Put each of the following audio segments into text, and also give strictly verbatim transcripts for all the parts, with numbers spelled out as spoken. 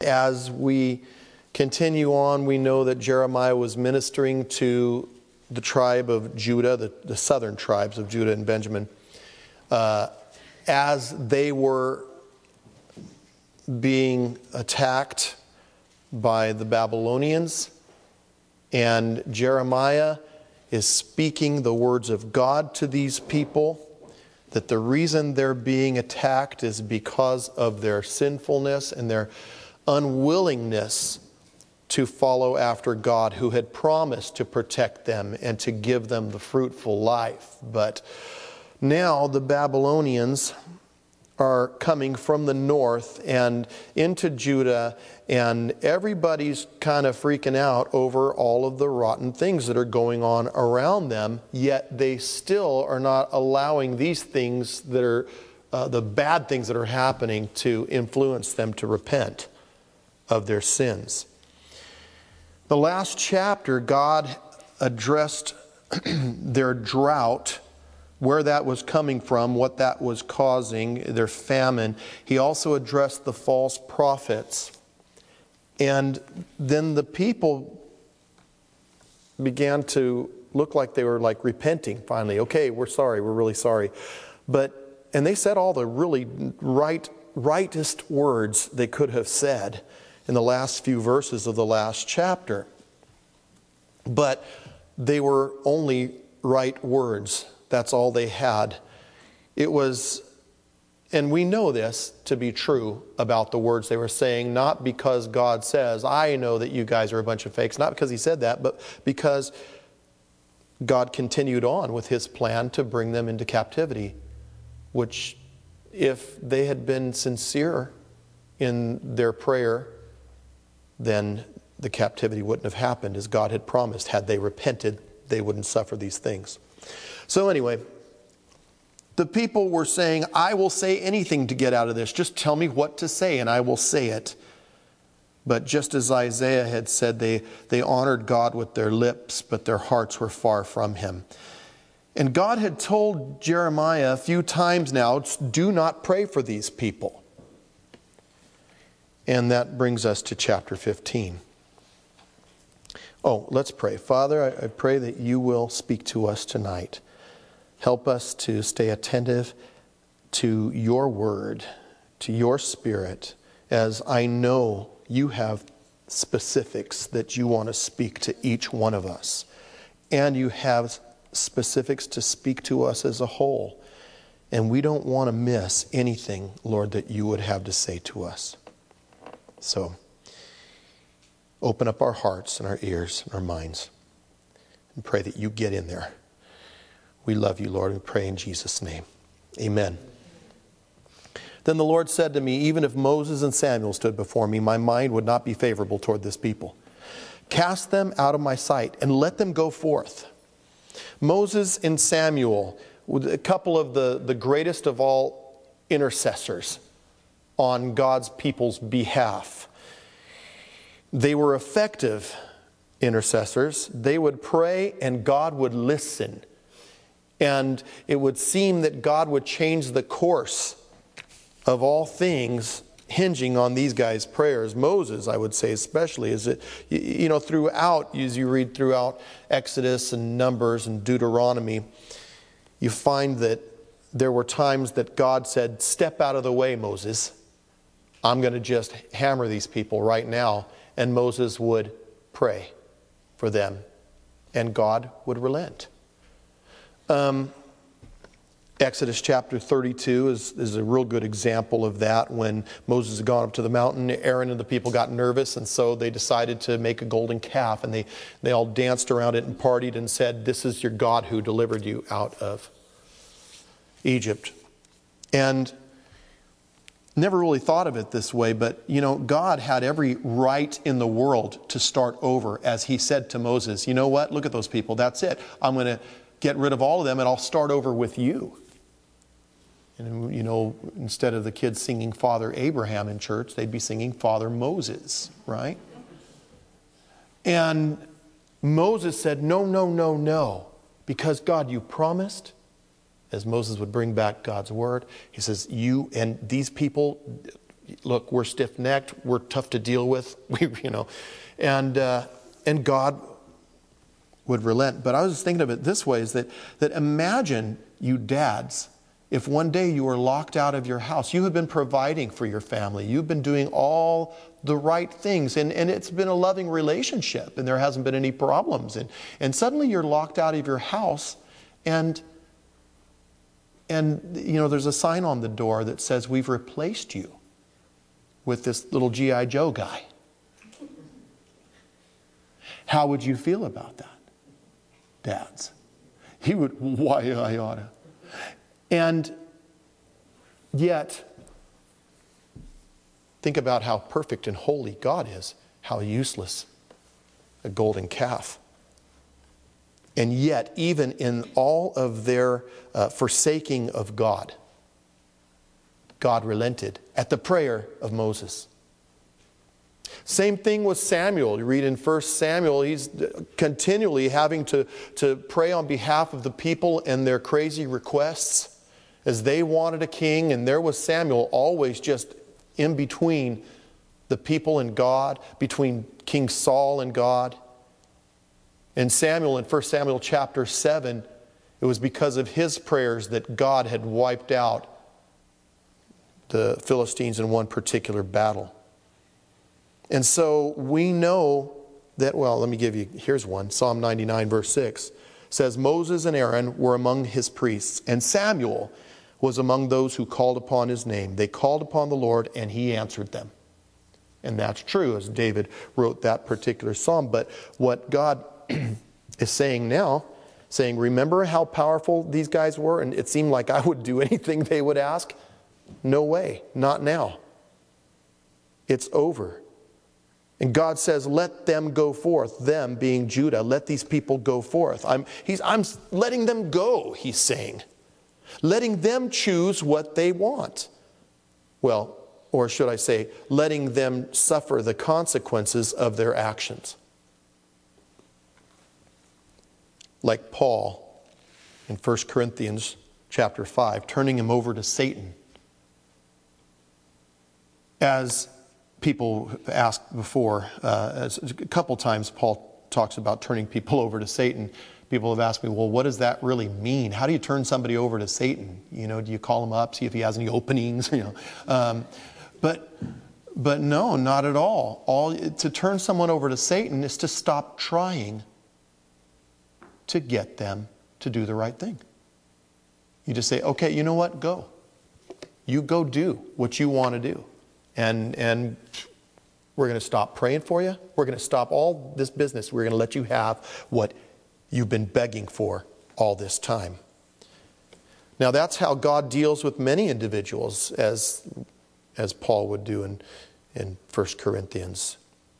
as we continue on, we know that Jeremiah was ministering to the tribe of Judah, the, the southern tribes of Judah and Benjamin, uh, as they were being attacked by the Babylonians. And Jeremiah is speaking the words of God to these people, that the reason they're being attacked is because of their sinfulness and their unwillingness to follow after God, who had promised to protect them and to give them the fruitful life. But now the Babylonians are coming from the north and into Judah, and everybody's kind of freaking out over all of the rotten things that are going on around them, yet they still are not allowing these things that are uh, the bad things that are happening to influence them to repent of their sins. The last chapter, God addressed their drought, where that was coming from, what that was causing, their famine. He also addressed the false prophets. And then the people began to look like they were like repenting finally. Okay, we're sorry, we're really sorry. But, and they said all the really right, rightest words they could have said in the last few verses of the last chapter. But they were only right words. That's all they had. It was, and we know this to be true about the words they were saying, not because God says, I know that you guys are a bunch of fakes, not because he said that, but because God continued on with his plan to bring them into captivity, which if they had been sincere in their prayer, then the captivity wouldn't have happened as God had promised. Had they repented, they wouldn't suffer these things. So anyway, the people were saying, I will say anything to get out of this. Just tell me what to say and I will say it. But just as Isaiah had said, they, they honored God with their lips, but their hearts were far from him. And God had told Jeremiah a few times now, do not pray for these people. And that brings us to chapter fifteen. Oh, let's pray. Father, I, I pray that you will speak to us tonight. Help us to stay attentive to your word, to your spirit, as I know you have specifics that you want to speak to each one of us. And you have specifics to speak to us as a whole. And we don't want to miss anything, Lord, that you would have to say to us. So, open up our hearts and our ears and our minds and pray that you get in there. We love you, Lord. We pray in Jesus' name. Amen. Then the Lord said to me, even if Moses and Samuel stood before me, my mind would not be favorable toward this people. Cast them out of my sight and let them go forth. Moses and Samuel, a couple of the, the greatest of all intercessors on God's people's behalf. They were effective intercessors. They would pray and God would listen. And it would seem that God would change the course of all things hinging on these guys' prayers. Moses, I would say especially, is it, you know, throughout, as you read throughout Exodus and Numbers and Deuteronomy, you find that there were times that God said, step out of the way, Moses. I'm going to just hammer these people right now. And Moses would pray for them, and God would relent. Um, Exodus chapter thirty-two is, is a real good example of that. When Moses had gone up to the mountain, Aaron and the people got nervous, and so they decided to make a golden calf, and they, they all danced around it and partied and said, this is your God who delivered you out of Egypt. And never really thought of it this way, but you know, God had every right in the world to start over, as he said to Moses, you know what, look at those people, that's it. I'm going to get rid of all of them and I'll start over with you. And you know, instead of the kids singing Father Abraham in church, they'd be singing Father Moses, right? And Moses said, no, no, no, no, because God, you promised. As Moses would bring back God's word, he says, you and these people, look, we're stiff-necked, we're tough to deal with, we, you know, and uh, and God would relent. But I was thinking of it this way, is that, that imagine you dads, if one day you were locked out of your house, you had been providing for your family, you've been doing all the right things, and, and it's been a loving relationship, and there hasn't been any problems, and, and suddenly you're locked out of your house, and, and you know, there's a sign on the door that says, we've replaced you with this little G I Joe guy. How would you feel about that, dads? He would, why I oughta. And yet, think about how perfect and holy God is, how useless a golden calf. And yet, even in all of their uh, forsaking of God, God relented at the prayer of Moses. Same thing with Samuel. You read in First Samuel, he's continually having to, to pray on behalf of the people and their crazy requests as they wanted a king. And there was Samuel always just in between the people and God, between King Saul and God. And Samuel in First Samuel chapter seven, it was because of his prayers that God had wiped out the Philistines in one particular battle. And so we know that, well, let me give you, here's one. Psalm ninety-nine verse six says, Moses and Aaron were among his priests, and Samuel was among those who called upon his name. They called upon the Lord, and he answered them. And that's true, as David wrote that particular psalm. But what God is saying now, saying, remember how powerful these guys were? And it seemed like I would do anything they would ask. No way, not now. It's over. And God says, let them go forth, them being Judah. Let these people go forth. I'm, he's, I'm letting them go, he's saying. Letting them choose what they want. Well, or should I say, letting them suffer the consequences of their actions. Like Paul in First Corinthians chapter five, turning him over to Satan. As people asked before, uh, as a couple times Paul talks about turning people over to Satan. People have asked me, well, what does that really mean? How do you turn somebody over to Satan? You know, do you call him up, see if he has any openings? You know, um, but but no, not at all. All to turn someone over to Satan is to stop trying to get them to do the right thing. You just say, okay, you know what? Go. You go do what you want to do. And and we're going to stop praying for you. We're going to stop all this business. We're going to let you have what you've been begging for all this time. Now that's how God deals with many individuals, as, as Paul would do in, in First Corinthians.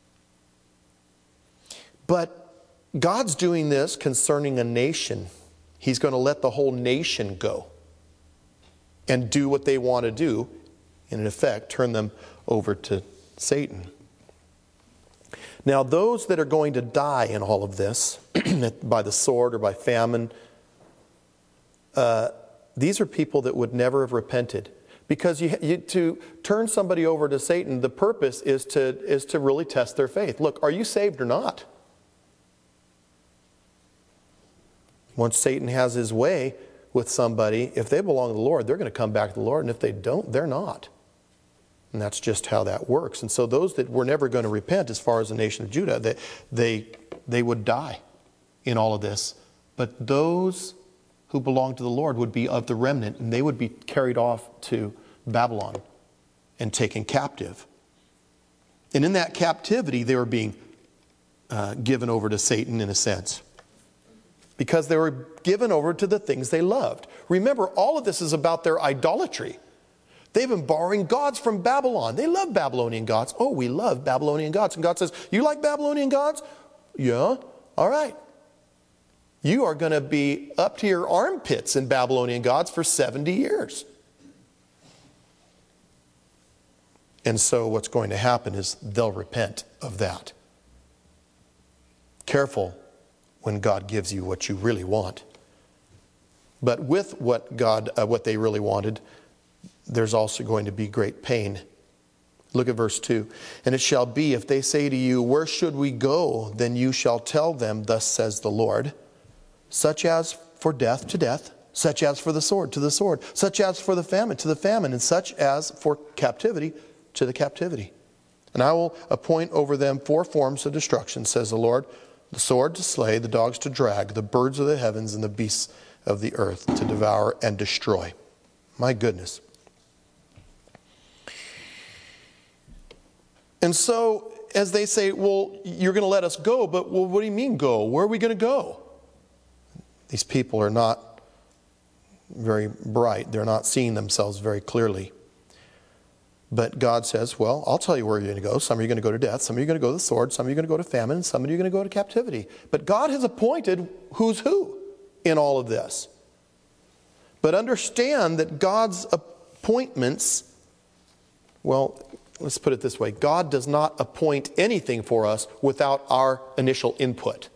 But God's doing this concerning a nation. He's going to let the whole nation go and do what they want to do. In effect, turn them over to Satan. Now, those that are going to die in all of this, by the sword or by famine, uh, these are people that would never have repented. Because you, you, to turn somebody over to Satan, the purpose is to, is to really test their faith. Look, are you saved or not? Once Satan has his way with somebody, if they belong to the Lord, they're going to come back to the Lord. And if they don't, they're not. And that's just how that works. And so those that were never going to repent, as far as the nation of Judah, they, they, they would die in all of this. But those who belong to the Lord would be of the remnant, and they would be carried off to Babylon and taken captive. And in that captivity, they were being uh, given over to Satan in a sense, because they were given over to the things they loved. Remember, all of this is about their idolatry. They've been borrowing gods from Babylon. They love Babylonian gods. Oh, we love Babylonian gods. And God says, you like Babylonian gods? Yeah, all right. You are going to be up to your armpits in Babylonian gods for seventy years. And so what's going to happen is they'll repent of that. Careful when God gives you what you really want. But with what God, uh, what they really wanted, there's also going to be great pain Look at verse two. And it shall be, if they say to you, where should we go? Then you shall tell them, thus says the Lord, such as for death to death, such as for the sword to the sword, such as for the famine to the famine, and such as for captivity to the captivity. And I will appoint over them four forms of destruction, says the Lord, the sword to slay, the dogs to drag, the birds of the heavens, and the beasts of the earth to devour and destroy. My goodness. And so, as they say, well, you're going to let us go, but well, what do you mean go? Where are we going to go? These people are not very bright. They're not seeing themselves very clearly. But God says, well, I'll tell you where you're going to go. Some of you are going to go to death. Some of you are going to go to the sword. Some of you are going to go to famine. And some of you are going to go to captivity. But God has appointed who's who in all of this. But understand that God's appointments, well, let's put it this way. God does not appoint anything for us without our initial input.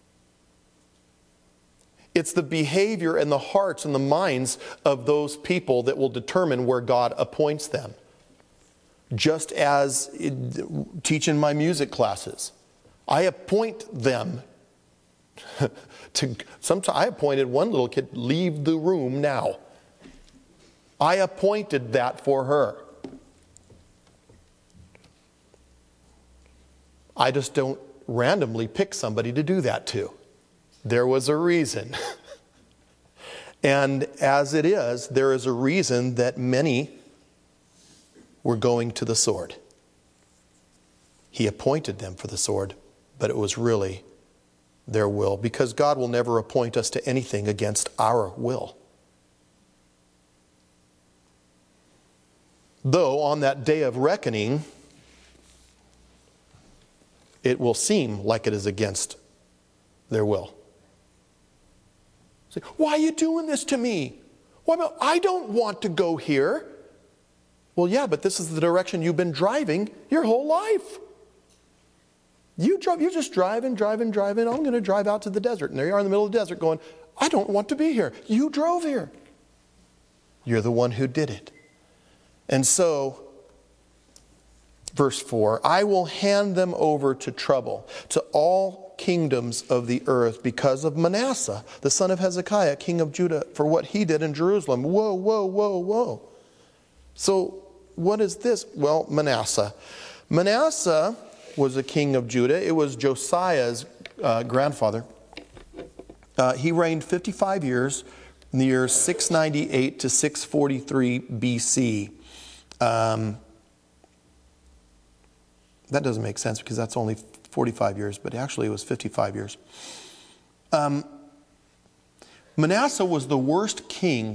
It's the behavior and the hearts and the minds of those people that will determine where God appoints them. Just as teaching my music classes, I appoint them to, sometimes I appointed one little kid, leave the room now. I appointed that for her. I just don't randomly pick somebody to do that to. There was a reason. And as it is, there is a reason that many were going to the sword. He appointed them for the sword, but it was really their will, because God will never appoint us to anything against our will. Though on that day of reckoning, it will seem like it is against their will. Say, why are you doing this to me? Why, I don't want to go here. Well, yeah, but this is the direction you've been driving your whole life. You drove, you're just driving, driving, driving. I'm going to drive out to the desert. And there you are in the middle of the desert going, I don't want to be here. You drove here. You're the one who did it. And so, verse four, I will hand them over to trouble, to all kingdoms of the earth, because of Manasseh, the son of Hezekiah, king of Judah, for what he did in Jerusalem. Whoa, whoa, whoa, whoa. So, what is this? Well, Manasseh. Manasseh was a king of Judah. It was Josiah's uh, grandfather. Uh, he reigned fifty-five years, in the years six ninety-eight to six forty-three B C. Um, that doesn't make sense because that's only forty-five years, but actually it was fifty-five years. Um, Manasseh was the worst king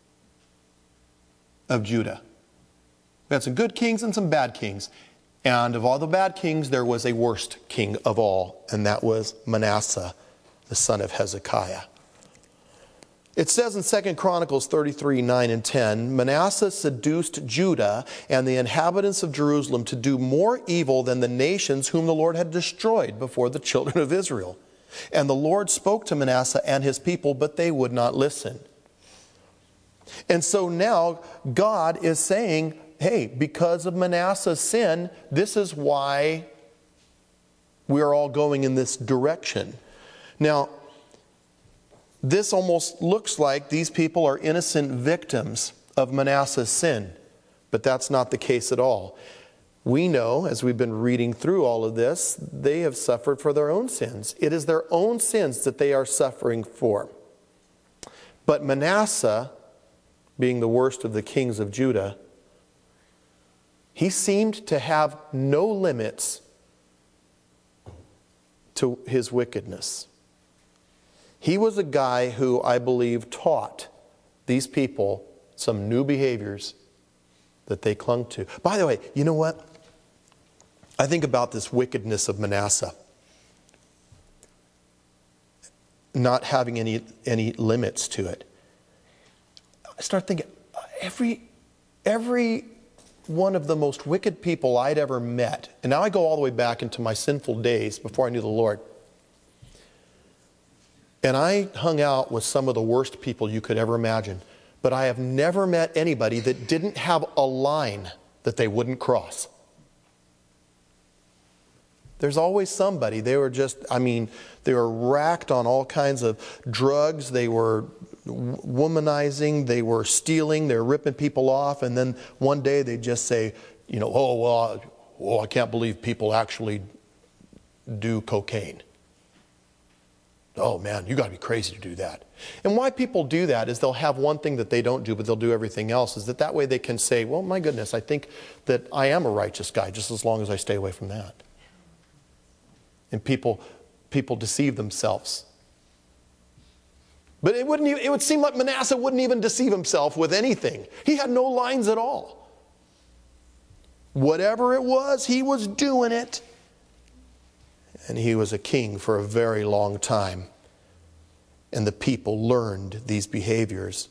of Judah. We had some good kings and some bad kings. And of all the bad kings, there was a worst king of all, and that was Manasseh, the son of Hezekiah. It says in Second Chronicles thirty-three, nine and ten, Manasseh seduced Judah and the inhabitants of Jerusalem to do more evil than the nations whom the Lord had destroyed before the children of Israel. And the Lord spoke to Manasseh and his people, but they would not listen. And so now God is saying, hey, because of Manasseh's sin, this is why we're all going in this direction. Now, this almost looks like these people are innocent victims of Manasseh's sin, but that's not the case at all. We know, as we've been reading through all of this, they have suffered for their own sins. It is their own sins that they are suffering for. But Manasseh, being the worst of the kings of Judah, he seemed to have no limits to his wickedness. He was a guy who, I believe, taught these people some new behaviors that they clung to. By the way, you know what? I think about this wickedness of Manasseh not having any, any limits to it. I start thinking, every, every one of the most wicked people I'd ever met, and now I go all the way back into my sinful days before I knew the Lord, and I hung out with some of the worst people you could ever imagine, but I have never met anybody that didn't have a line that they wouldn't cross. There's always somebody. They were just, I mean, they were racked on all kinds of drugs. They were womanizing. They were stealing. They were ripping people off. And then one day they'd just say, you know, oh, well, oh, I can't believe people actually do cocaine. Oh, man, you got to be crazy to do that. And why people do that is they'll have one thing that they don't do, but they'll do everything else, is that that way they can say, well, my goodness, I think that I am a righteous guy just as long as I stay away from that. And people, people deceive themselves. But it wouldn't even, it would seem like Manasseh wouldn't even deceive himself with anything. He had no lines at all. Whatever it was, he was doing it. And he was a king for a very long time. And the people learned these behaviors.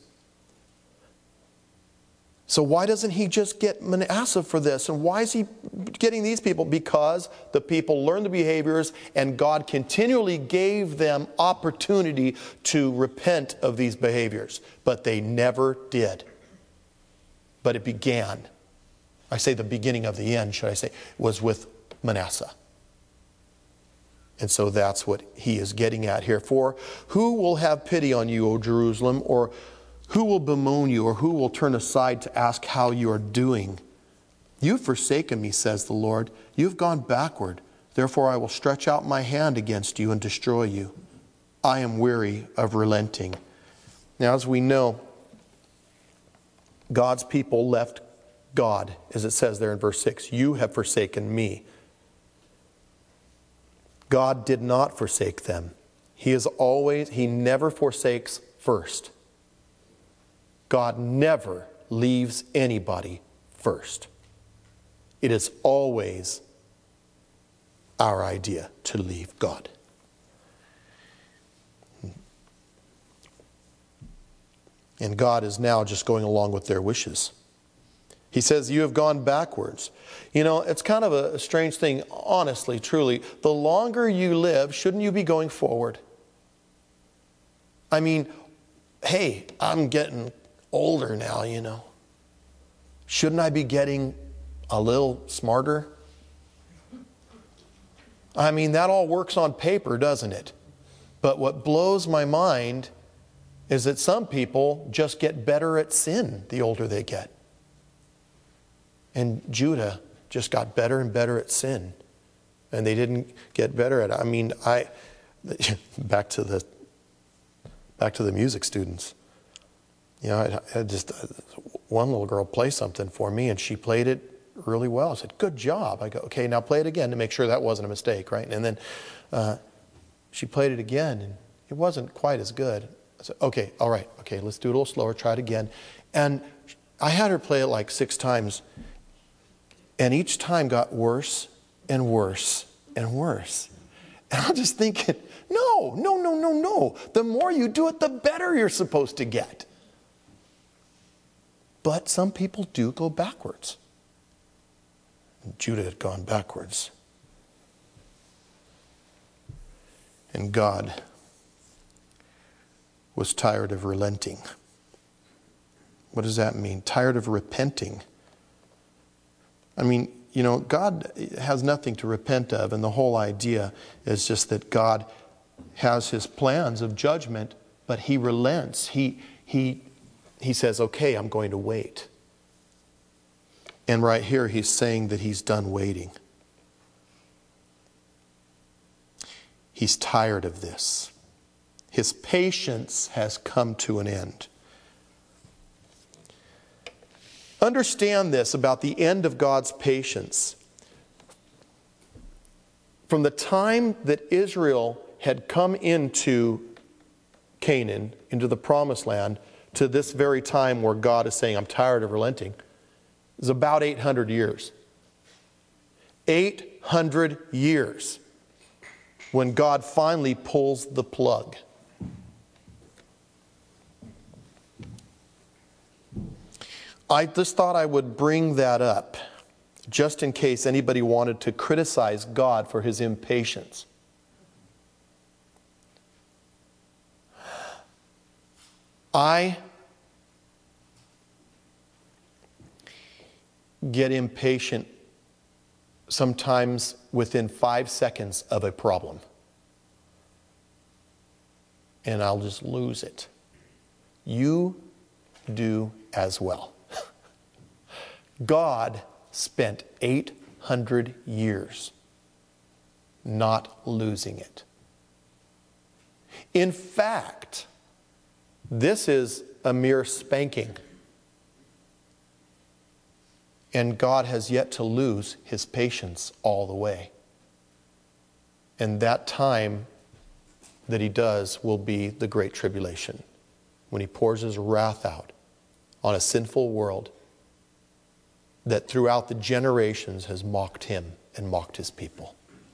So why doesn't he just get Manasseh for this? And why is he getting these people? Because the people learned the behaviors, and God continually gave them opportunity to repent of these behaviors. But they never did. But it began, I say the beginning of the end, should I say, was with Manasseh. And so that's what he is getting at here. For who will have pity on you, O Jerusalem, or who will bemoan you, or who will turn aside to ask how you are doing? You've forsaken me, says the Lord. You've gone backward. Therefore I will stretch out my hand against you and destroy you. I am weary of relenting. Now, as we know, God's people left God, as it says there in verse six. You have forsaken me. God did not forsake them. He is always, he never forsakes first. God never leaves anybody first. It is always our idea to leave God. And God is now just going along with their wishes. He says, you have gone backwards. You know, it's kind of a strange thing, honestly, truly. The longer you live, shouldn't you be going forward? I mean, hey, I'm getting older now, you know. Shouldn't I be getting a little smarter? I mean, that all works on paper, doesn't it? But what blows my mind is that some people just get better at sin the older they get. And Judah just got better and better at sin. And they didn't get better at it. I mean, I back to the back to the music students. You know, I, I just one little girl played something for me, and she played it really well. I said, "Good job." I go, "Okay, now play it again to make sure that wasn't a mistake, right?" And then uh, she played it again, and it wasn't quite as good. I said, "Okay, all right, okay, let's do it a little slower. Try it again." And I had her play it like six times. And each time got worse and worse and worse. And I'm just thinking, no, no, no, no, no. The more you do it, the better you're supposed to get. But some people do go backwards. Judah had gone backwards. And God was tired of relenting. What does that mean? Tired of repenting. I mean, you know, God has nothing to repent of, and the whole idea is just that God has his plans of judgment, but he relents. He, he, he says, okay, I'm going to wait. And right here, he's saying that he's done waiting. He's tired of this. His patience has come to an end. Understand this about the end of God's patience. From the time that Israel had come into Canaan, into the promised land, to this very time where God is saying, I'm tired of relenting, is about eight hundred years. eight hundred years when God finally pulls the plug. I just thought I would bring that up just in case anybody wanted to criticize God for his impatience. I get impatient sometimes within five seconds of a problem. And I'll just lose it. You do as well. God spent eight hundred years not losing it. In fact, this is a mere spanking. And God has yet to lose his patience all the way. And that time that he does will be the Great Tribulation, when he pours his wrath out on a sinful world that throughout the generations has mocked him and mocked his people.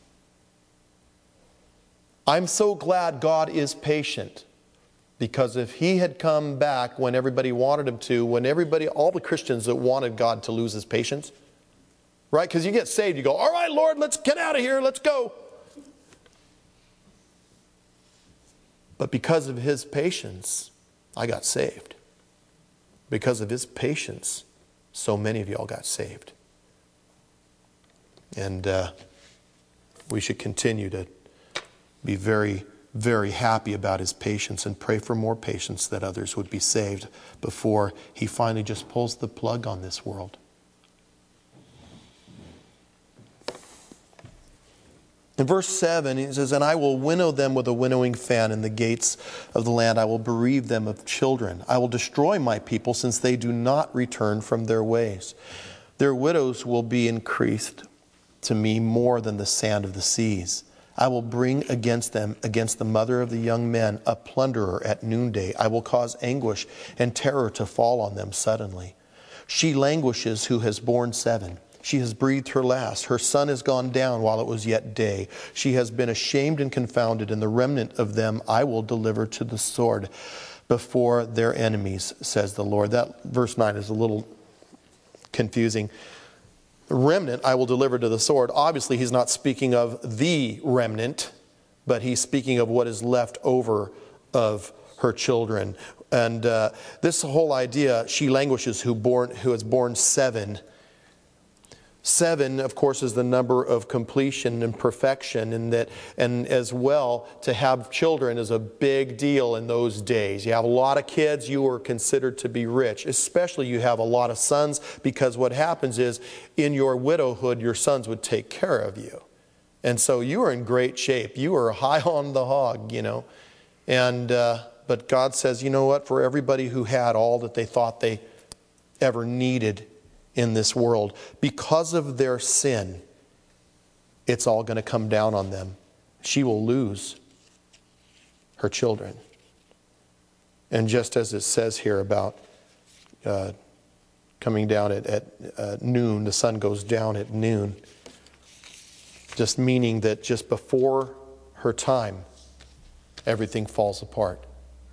I'm so glad God is patient, because if he had come back when everybody wanted him to, when everybody, all the Christians that wanted God to lose his patience, right? Because you get saved, you go, all right, Lord, let's get out of here, let's go. But because of his patience, I got saved. Because of his patience, so many of y'all got saved. And uh, we should continue to be very, very happy about his patience and pray for more patience that others would be saved before he finally just pulls the plug on this world. In verse seven, he says, "And I will winnow them with a winnowing fan in the gates of the land. I will bereave them of children. I will destroy my people, since they do not return from their ways. Their widows will be increased to me more than the sand of the seas. I will bring against them, against the mother of the young men, a plunderer at noonday. I will cause anguish and terror to fall on them suddenly. She languishes who has borne seven. She has breathed her last. Her sun has gone down while it was yet day. She has been ashamed and confounded, and the remnant of them I will deliver to the sword before their enemies, says the Lord." That verse nine is a little confusing. Remnant I will deliver to the sword. Obviously, he's not speaking of the remnant, but he's speaking of what is left over of her children. And uh, this whole idea, she languishes who born who has borne seven. Seven, of course, is the number of completion and perfection, and that, and as well, to have children is a big deal in those days. You have a lot of kids, you are considered to be rich. Especially you have a lot of sons, because what happens is, in your widowhood, your sons would take care of you. And so you are in great shape. You are high on the hog, you know. And uh, but God says, you know what? For everybody who had all that they thought they ever needed in this world, because of their sin, it's all going to come down on them. She will lose her children. And just as it says here about uh, coming down at, at uh, noon, the sun goes down at noon, just meaning that just before her time, everything falls apart.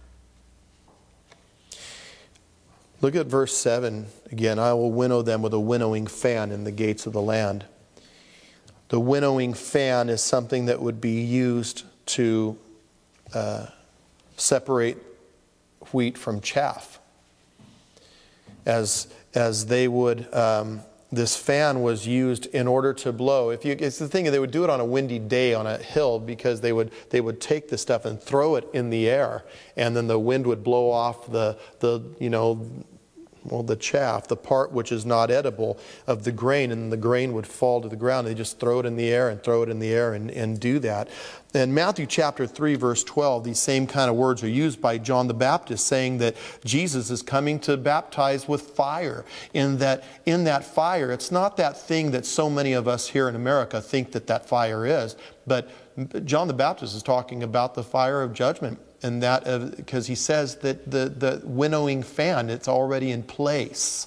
Look at verse seven again. "I will winnow them with a winnowing fan in the gates of the land." The winnowing fan is something that would be used to uh, separate wheat from chaff. As, as they would, um, this fan was used in order to blow. If you, it's the thing, they would do it on a windy day on a hill, because they would they would take the stuff and throw it in the air, and then the wind would blow off the the you know well the chaff, the part which is not edible of the grain, and the grain would fall to the ground. They just throw it in the air and throw it in the air and, and do that. In Matthew chapter three, verse twelve, these same kind of words are used by John the Baptist, saying that Jesus is coming to baptize with fire. In that, in that fire, it's not that thing that so many of us here in America think that that fire is, but John the Baptist is talking about the fire of judgment. And that, because he says that the, the winnowing fan, it's already in place.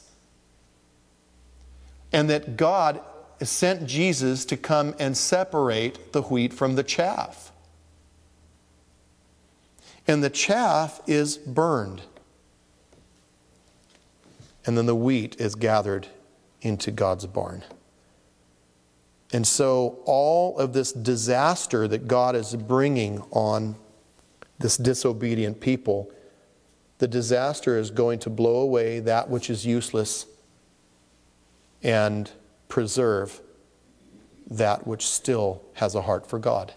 And that God sent Jesus to come and separate the wheat from the chaff. And the chaff is burned. And then the wheat is gathered into God's barn. And so all of this disaster that God is bringing on this disobedient people, the disaster is going to blow away that which is useless and preserve that which still has a heart for God.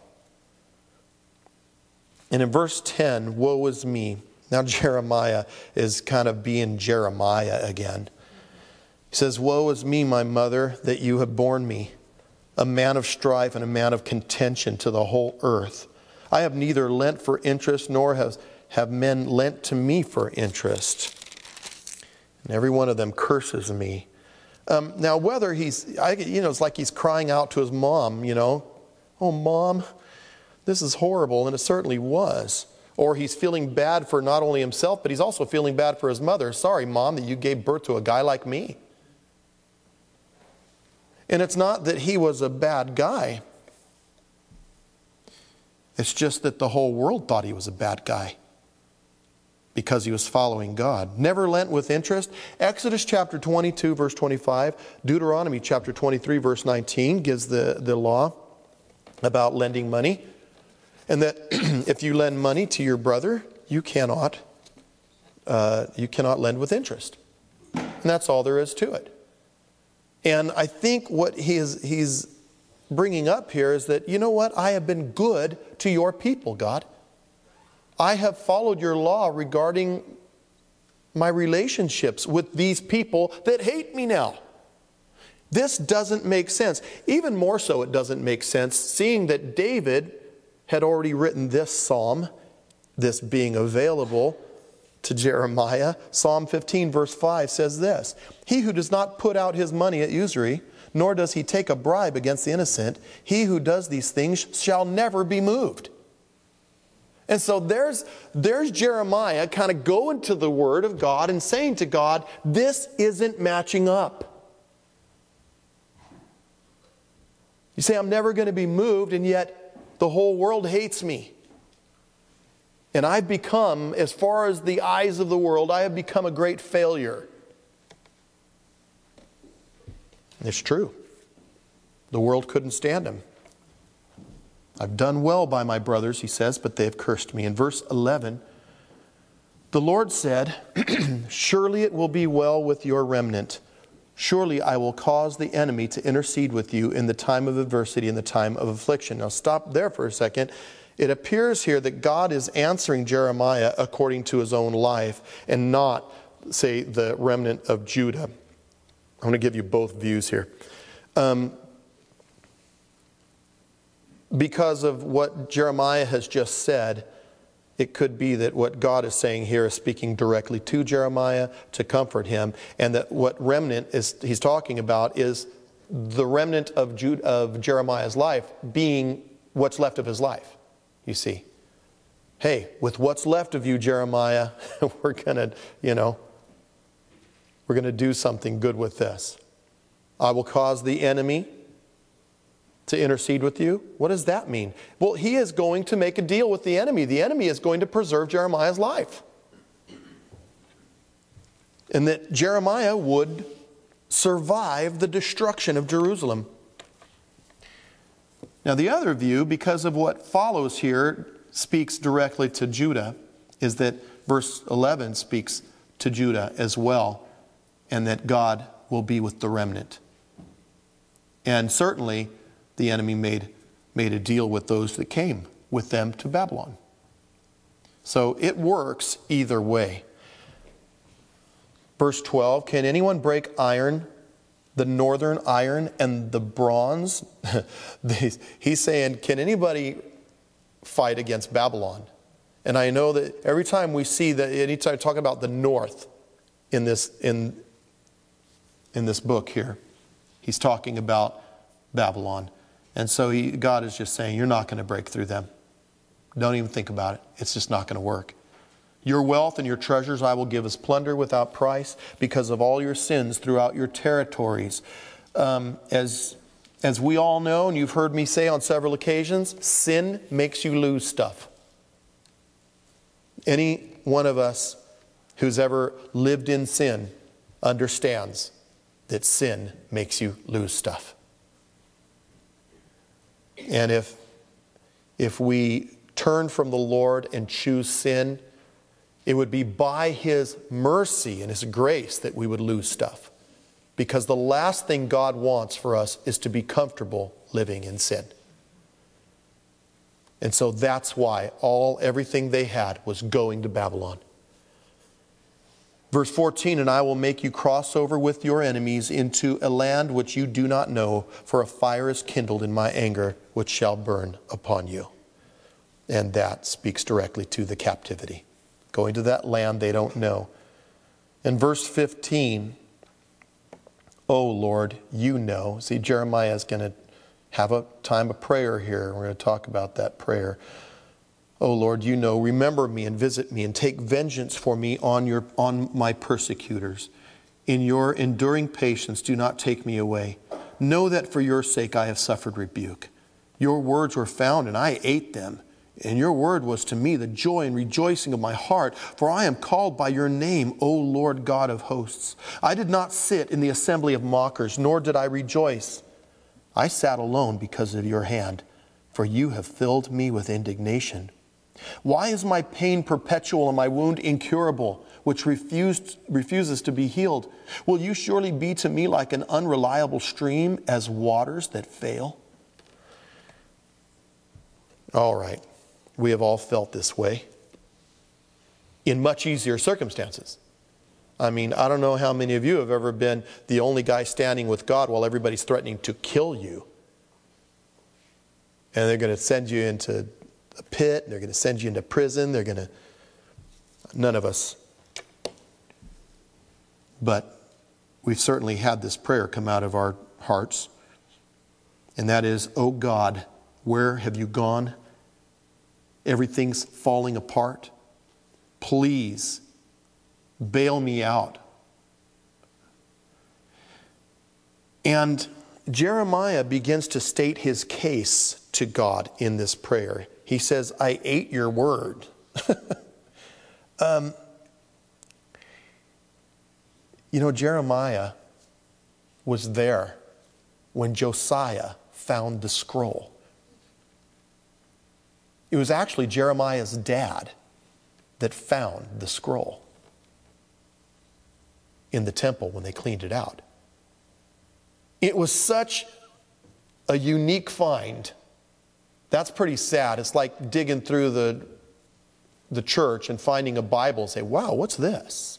And in verse ten, woe is me. Now Jeremiah is kind of being Jeremiah again. He says, woe is me, my mother, that you have borne me, a man of strife and a man of contention to the whole earth. I have neither lent for interest, nor have, have men lent to me for interest. And every one of them curses me. Um, now, whether he's, I, you know, it's like he's crying out to his mom, you know, oh, Mom, this is horrible, and it certainly was. Or he's feeling bad for not only himself, but he's also feeling bad for his mother. Sorry, Mom, that you gave birth to a guy like me. And it's not that he was a bad guy. It's just that the whole world thought he was a bad guy because he was following God. Never lent with interest. Exodus chapter twenty-two, verse twenty-five. Deuteronomy chapter twenty-three, verse nineteen gives the, the law about lending money. And that if you lend money to your brother, you cannot, uh, you cannot lend with interest. And that's all there is to it. And I think what he is, he's bringing up here is that, you know what? I have been good to your people, God. I have followed your law regarding my relationships with these people that hate me now. This doesn't make sense. Even more so, it doesn't make sense, seeing that David had already written this psalm, this being available to Jeremiah. Psalm fifteen, verse five says this, he who does not put out his money at usury, nor does he take a bribe against the innocent, he who does these things shall never be moved. And so there's, there's Jeremiah kind of going to the Word of God and saying to God, this isn't matching up. You say, I'm never going to be moved, and yet the whole world hates me. And I've become, as far as the eyes of the world, I have become a great failure. It's true. The world couldn't stand him. I've done well by my brothers, he says, but they have cursed me. In verse eleven, the Lord said, surely it will be well with your remnant. Surely I will cause the enemy to intercede with you in the time of adversity, in the time of affliction. Now stop there for a second. It appears here that God is answering Jeremiah according to his own life and not, say, the remnant of Judah. I'm going to give you both views here. Um, because of what Jeremiah has just said, it could be that what God is saying here is speaking directly to Jeremiah to comfort him, and that what remnant is he's talking about is the remnant of Jude, of Jeremiah's life being what's left of his life. You see, hey, with what's left of you, Jeremiah, we're gonna, you know, we're gonna do something good with this. I will cause the enemy to intercede with you. What does that mean? Well, he is going to make a deal with the enemy. The enemy is going to preserve Jeremiah's life. And that Jeremiah would survive the destruction of Jerusalem. Now, the other view, because of what follows here, speaks directly to Judah, is that verse eleven speaks to Judah as well, and that God will be with the remnant. And certainly, the enemy made, made a deal with those that came with them to Babylon. So it works either way. Verse twelve, can anyone break iron, the northern iron and the bronze? He's saying, can anybody fight against Babylon? And I know that every time we see that, anytime talking about the north in this, in, in this book here, he's talking about Babylon. And so he, God is just saying, you're not going to break through them. Don't even think about it. It's just not going to work. Your wealth and your treasures I will give as plunder without price because of all your sins throughout your territories. Um, as, as we all know, and you've heard me say on several occasions, sin makes you lose stuff. Any one of us who's ever lived in sin understands that sin makes you lose stuff. And if, if we turn from the Lord and choose sin, it would be by His mercy and His grace that we would lose stuff. Because the last thing God wants for us is to be comfortable living in sin. And so that's why all, everything they had was going to Babylon. Verse fourteen, and I will make you cross over with your enemies into a land which you do not know, for a fire is kindled in my anger, which shall burn upon you. And that speaks directly to the captivity. Going to that land they don't know. In verse fifteen, oh Lord, you know. See, Jeremiah is going to have a time of prayer here. We're going to talk about that prayer. Oh Lord, you know, remember me and visit me and take vengeance for me on your on my persecutors. In your enduring patience, do not take me away. Know that for your sake I have suffered rebuke. Your words were found and I ate them. And your word was to me the joy and rejoicing of my heart, for I am called by your name, O Lord God of hosts. I did not sit in the assembly of mockers, nor did I rejoice. I sat alone because of your hand, for you have filled me with indignation. Why is my pain perpetual and my wound incurable, which refused, refuses to be healed? Will you surely be to me like an unreliable stream, as waters that fail? All right. We have all felt this way in much easier circumstances. I mean, I don't know how many of you have ever been the only guy standing with God while everybody's threatening to kill you. And they're going to send you into a pit. They're going to send you into prison. They're going to... None of us. But we've certainly had this prayer come out of our hearts. And that is, oh God, where have you gone? Everything's falling apart. Please bail me out. And Jeremiah begins to state his case to God in this prayer. He says, I ate your word. um, you know, Jeremiah was there when Josiah found the scroll. It was actually Jeremiah's dad that found the scroll in the temple when they cleaned it out. It was such a unique find. That's pretty sad. It's like digging through the, the church and finding a Bible and say, wow, what's this?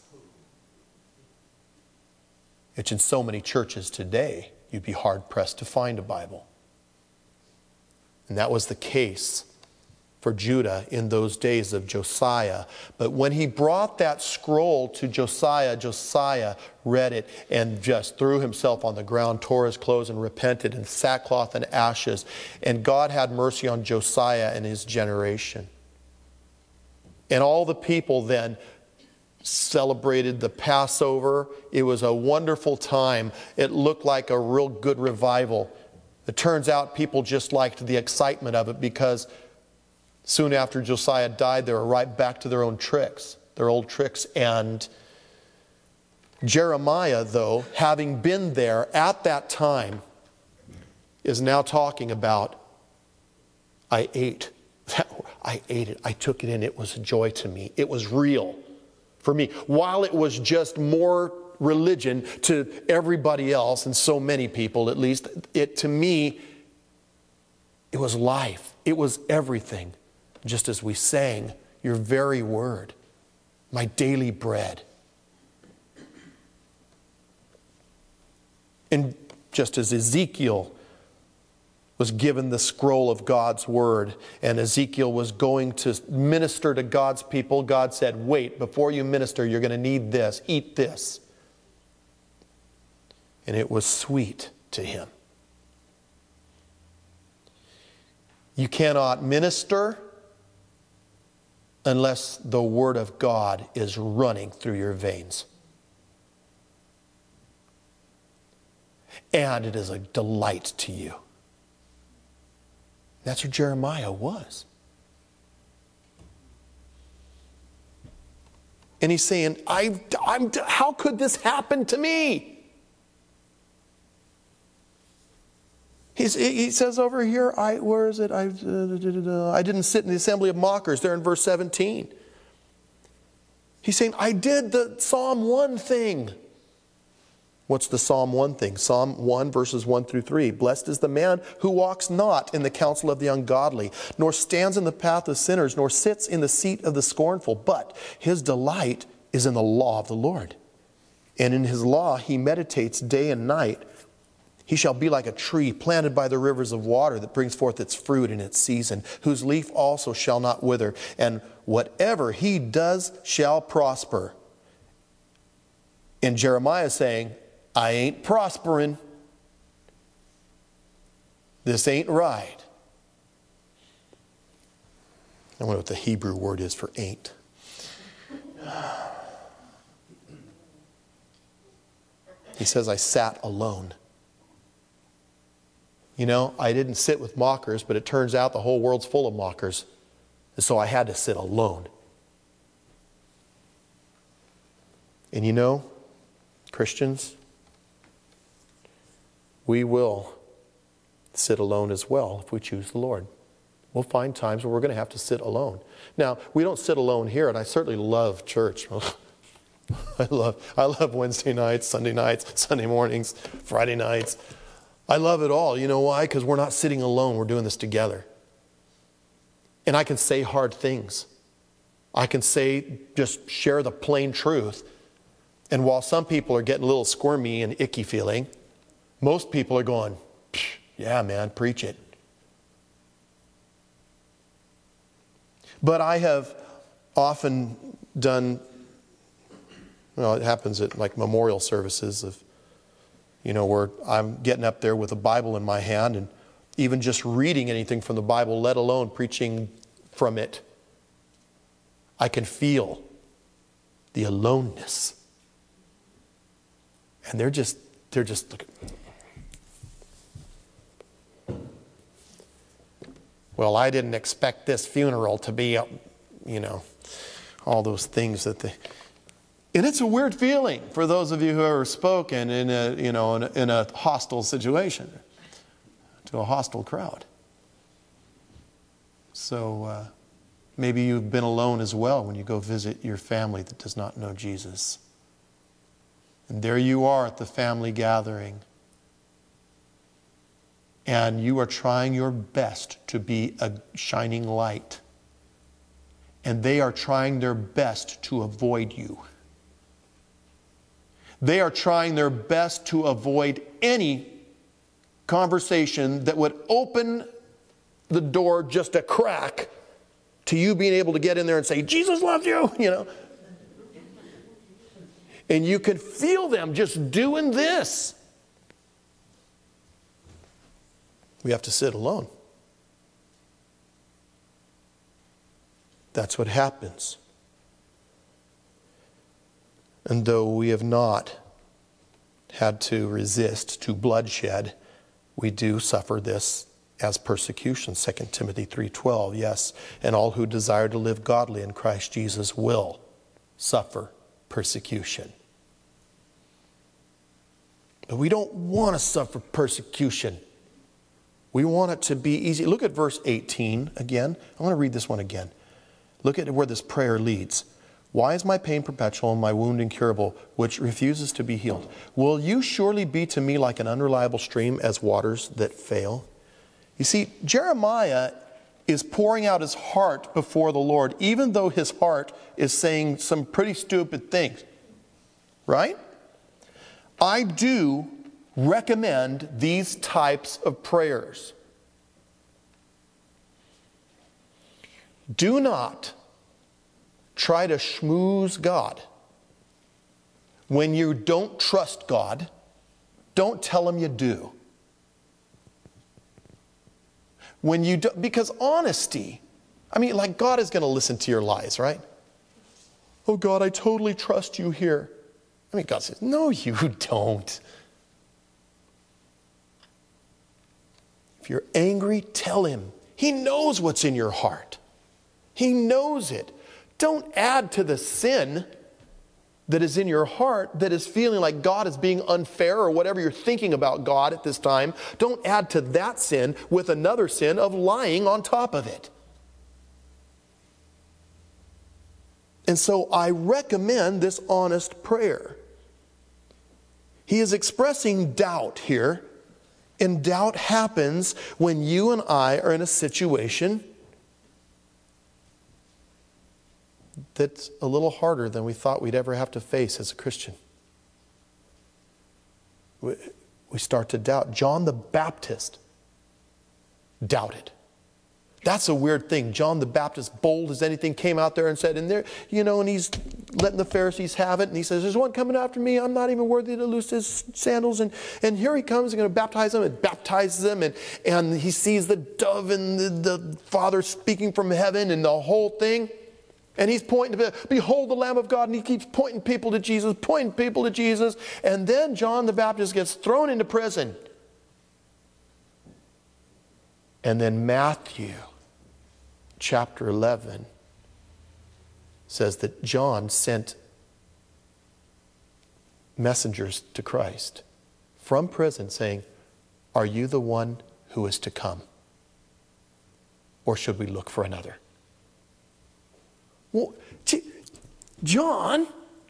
Which in so many churches today, you'd be hard-pressed to find a Bible. And that was the case for Judah in those days of Josiah. But when he brought that scroll to Josiah, Josiah read it and just threw himself on the ground, tore his clothes and repented in sackcloth and ashes. And God had mercy on Josiah and his generation. And all the people then celebrated the Passover. It was a wonderful time. It looked like a real good revival. It turns out people just liked the excitement of it because soon after Josiah died, they were right back to their own tricks, their old tricks. And Jeremiah, though, having been there at that time, is now talking about, I ate. I ate it. I took it in. It was a joy to me. It was real for me. While it was just more religion to everybody else, and so many people at least, it to me, it was life. It was everything. Just as we sang, your very word, my daily bread. And just as Ezekiel was given the scroll of God's word, and Ezekiel was going to minister to God's people, God said, wait, before you minister, you're going to need this, eat this. And it was sweet to him. You cannot minister unless the Word of God is running through your veins. And it is a delight to you. That's what Jeremiah was. And he's saying, I, I'm, how could this happen to me? He's, he says over here, I, where is it? I, uh, I didn't sit in the assembly of mockers, there in verse seventeen. He's saying, I did the Psalm one thing. What's the Psalm one thing? Psalm one, verses one through three. Blessed is the man who walks not in the counsel of the ungodly, nor stands in the path of sinners, nor sits in the seat of the scornful. But his delight is in the law of the Lord. And in his law he meditates day and night. He shall be like a tree planted by the rivers of water that brings forth its fruit in its season, whose leaf also shall not wither. And whatever he does shall prosper. And Jeremiah is saying, I ain't prospering. This ain't right. I wonder what the Hebrew word is for ain't. He says, I sat alone. You know, I didn't sit with mockers, but it turns out the whole world's full of mockers. And so I had to sit alone. And you know, Christians, we will sit alone as well if we choose the Lord. We'll find times where we're going to have to sit alone. Now, we don't sit alone here, and I certainly love church. I love, I love Wednesday nights, Sunday nights, Sunday mornings, Friday nights. I love it all. You know why? Because we're not sitting alone. We're doing this together. And I can say hard things. I can say, just share the plain truth. And while some people are getting a little squirmy and icky feeling, most people are going, yeah, man, preach it. But I have often done, well, it happens at like memorial services of, you know, where I'm getting up there with a Bible in my hand and even just reading anything from the Bible, let alone preaching from it. I can feel the aloneness. And they're just, they're just looking. Well, I didn't expect this funeral to be, you know, all those things that they... And it's a weird feeling for those of you who have spoken in a, you know, in a, in a hostile situation, to a hostile crowd. So uh, maybe you've been alone as well when you go visit your family that does not know Jesus. And there you are at the family gathering. And you are trying your best to be a shining light. And they are trying their best to avoid you. They are trying their best to avoid any conversation that would open the door just a crack to you being able to get in there and say, Jesus loves you, you know. And you can feel them just doing this. We have to sit alone. That's what happens. And though we have not had to resist to bloodshed, we do suffer this as persecution. Second Timothy three twelve, yes, and all who desire to live godly in Christ Jesus will suffer persecution. But we don't want to suffer persecution. We want it to be easy. Look at verse eighteen again. I want to read this one again. Look at where this prayer leads. Why is my pain perpetual and my wound incurable, which refuses to be healed? Will you surely be to me like an unreliable stream as waters that fail? You see, Jeremiah is pouring out his heart before the Lord, even though his heart is saying some pretty stupid things. Right? I do recommend these types of prayers. Do not try to schmooze God. When you don't trust God, don't tell him you do. When you do, because honesty, I mean, like God is going to listen to your lies, right? Oh God, I totally trust you here. I mean, God says, no, you don't. If you're angry, tell him. He knows what's in your heart. He knows it. Don't add to the sin that is in your heart that is feeling like God is being unfair or whatever you're thinking about God at this time. Don't add to that sin with another sin of lying on top of it. And so I recommend this honest prayer. He is expressing doubt here. And doubt happens when you and I are in a situation that's a little harder than we thought we'd ever have to face as a Christian. We, we start to doubt. John the Baptist doubted. That's a weird thing. John the Baptist, bold as anything, came out there and said, and there, you know, and he's letting the Pharisees have it. And he says, there's one coming after me. I'm not even worthy to loose his sandals. And, and here he comes, he's going to baptize them, and baptizes them. And, and he sees the dove and the, the Father speaking from heaven and the whole thing. And he's pointing to, behold the Lamb of God. And he keeps pointing people to Jesus, pointing people to Jesus. And then John the Baptist gets thrown into prison. And then Matthew chapter eleven says that John sent messengers to Christ from prison saying, are you the one who is to come? Or should we look for another? Well, John,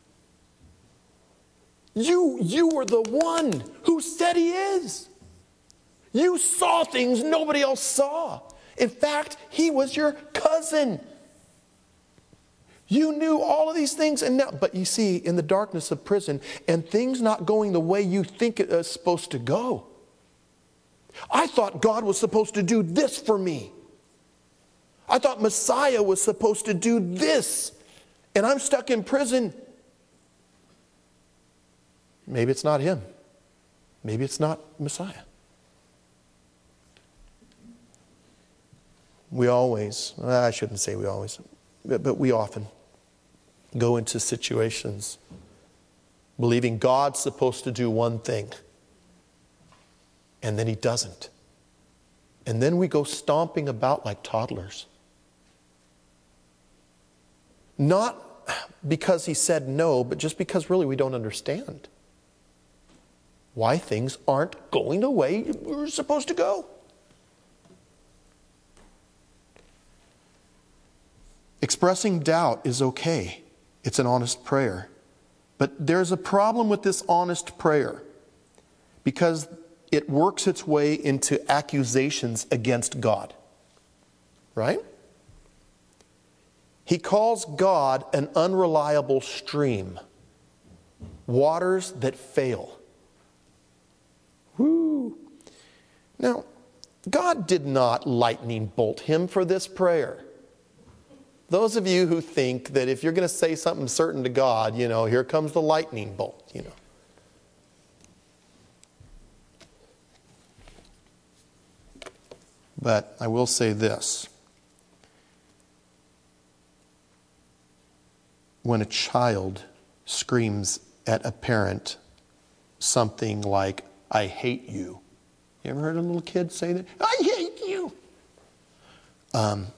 you, you were the one who said he is. You saw things nobody else saw. In fact, he was your cousin. You knew all of these things, and now, but you see, in the darkness of prison, and things not going the way you think it is supposed to go. I thought God was supposed to do this for me. I thought Messiah was supposed to do this, and I'm stuck in prison. Maybe it's not him. Maybe it's not Messiah. We always, I shouldn't say we always, but we often go into situations believing God's supposed to do one thing, and then he doesn't. And then we go stomping about like toddlers. Not because he said no, but just because really we don't understand why things aren't going the way we're supposed to go. Expressing doubt is okay. It's an honest prayer. But there's a problem with this honest prayer because it works its way into accusations against God. Right? He calls God an unreliable stream. Waters that fail. Woo. Now, God did not lightning bolt him for this prayer. Those of you who think that if you're going to say something certain to God, you know, here comes the lightning bolt, you know. But I will say this. When a child screams at a parent something like, I hate you. You ever heard a little kid say that? I hate you. Um,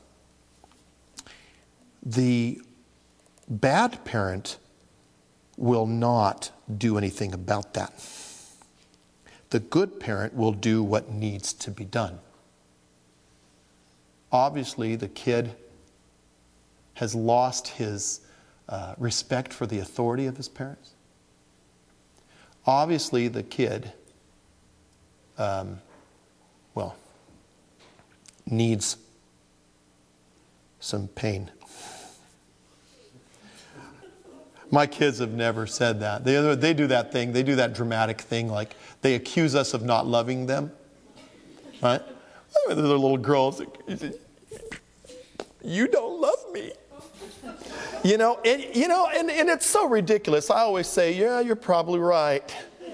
the bad parent will not do anything about that. The good parent will do what needs to be done. Obviously, the kid has lost his uh, respect for the authority of his parents. Obviously, the kid, um, well, needs some pain. My kids have never said that. They, they do that thing. They do that dramatic thing, like they accuse us of not loving them. Right? They're little girls. You don't love me. You know, and, you know, and, and it's so ridiculous. I always say, yeah, you're probably right.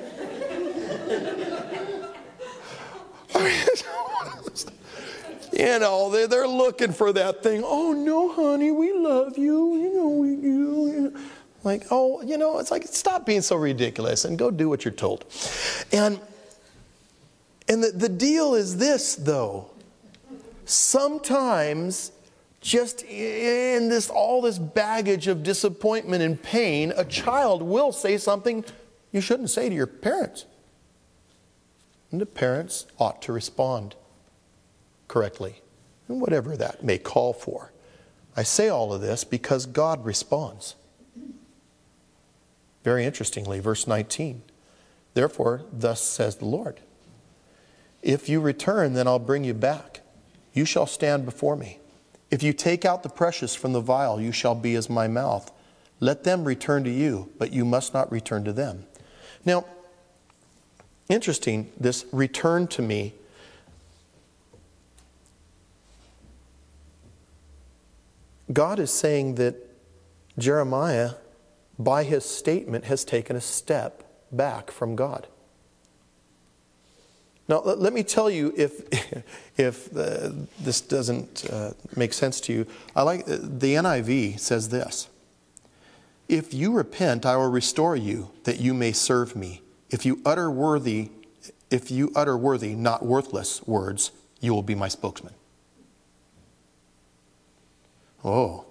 You know, they're, they're looking for that thing. Oh, no, honey, we love you. You know, we do. Like, oh, you know, it's like, stop being so ridiculous and go do what you're told. And, and the, the deal is this, though. Sometimes, just in this all this baggage of disappointment and pain, a child will say something you shouldn't say to your parents. And the parents ought to respond correctly, and whatever that may call for. I say all of this because God responds. Very interestingly, verse nineteen. Therefore, thus says the Lord, if you return, then I'll bring you back. You shall stand before me. If you take out the precious from the vial, you shall be as my mouth. Let them return to you, but you must not return to them. Now, interesting, this return to me. God is saying that Jeremiah, by his statement, has taken a step back from God. Now, let, let me tell you, if if uh, this doesn't uh, make sense to you, I like uh, the N I V says this: if you repent, I will restore you, that you may serve me. If you utter worthy, if you utter worthy, not worthless words, you will be my spokesman. Oh.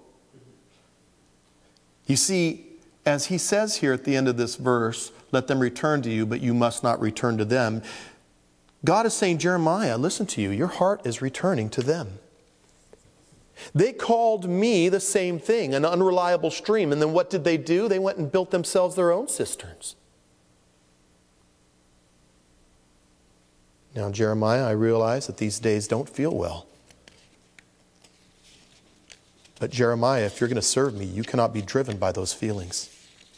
You see, as he says here at the end of this verse, let them return to you, but you must not return to them. God is saying, Jeremiah, listen to you. Your heart is returning to them. They called me the same thing, an unreliable stream. And then what did they do? They went and built themselves their own cisterns. Now, Jeremiah, I realize that these days don't feel well. But Jeremiah, if you're going to serve me, you cannot be driven by those feelings.